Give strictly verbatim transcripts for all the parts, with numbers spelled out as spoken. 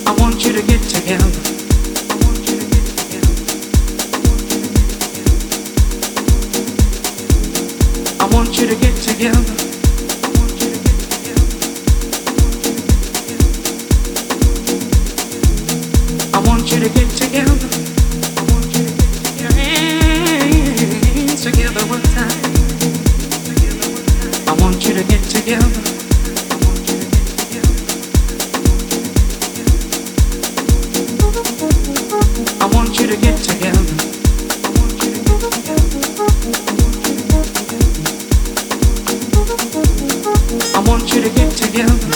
I want you to get together. I want you to get together. I want you to get together. Your hands together one time. I want you to get together. I want you to get together. I want you to get together.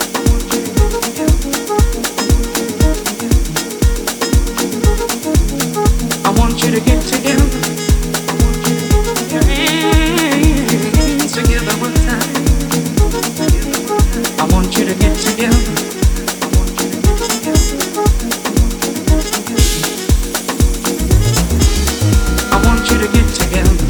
I want you to get together. Your hands together one time. I want you to get together. I want you to get together.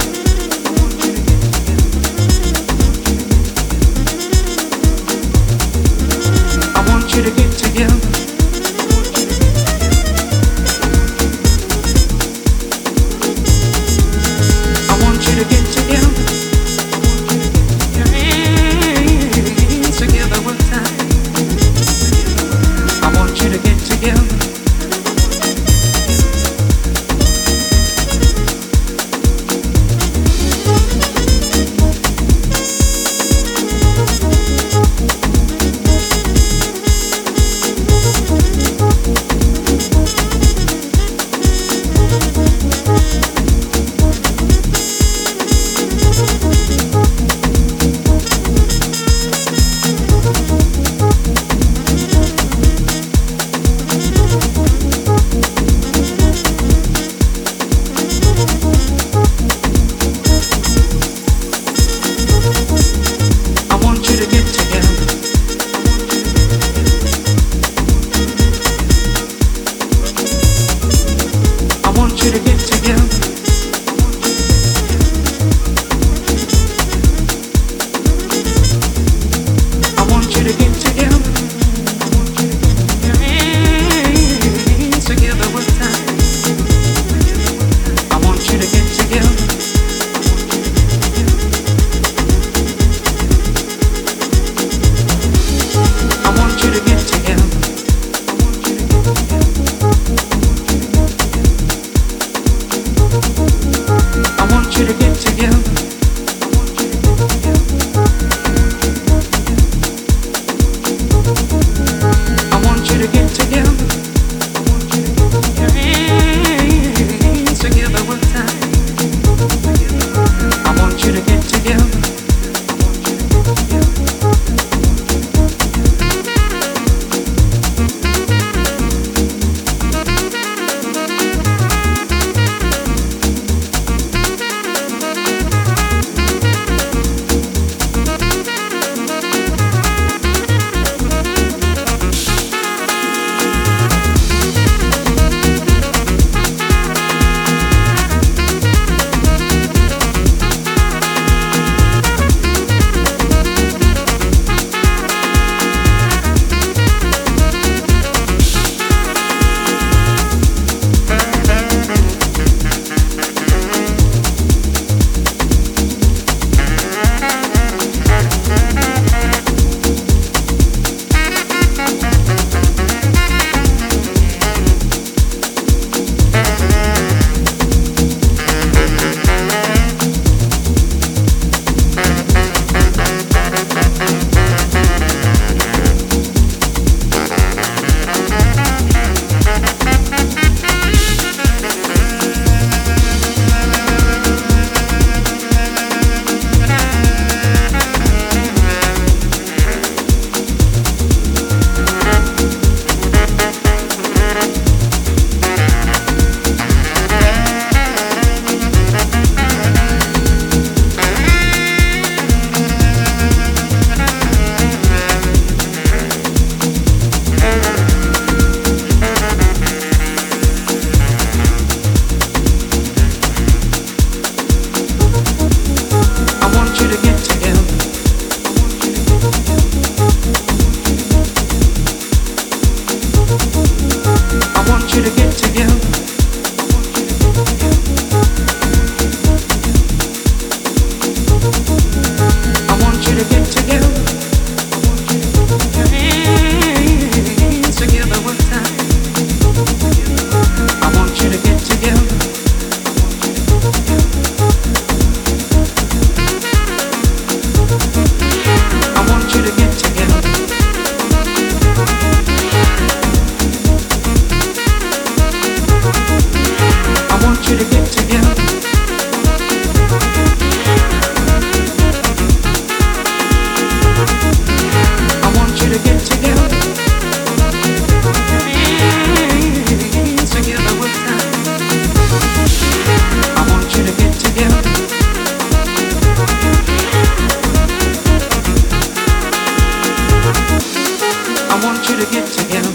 want you to get together.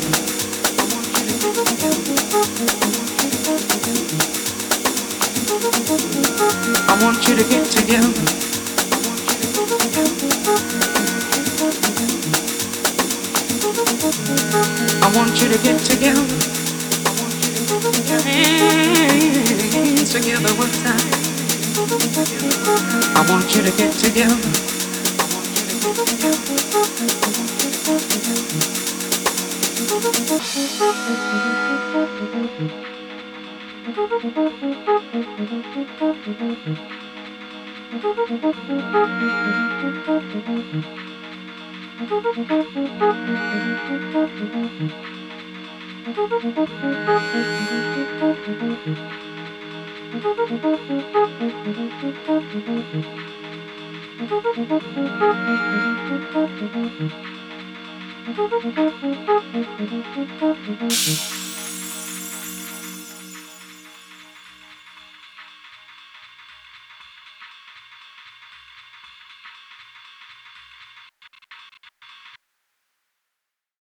I want you to get together. I want you to get together. Your hands together one time. I want you to get together.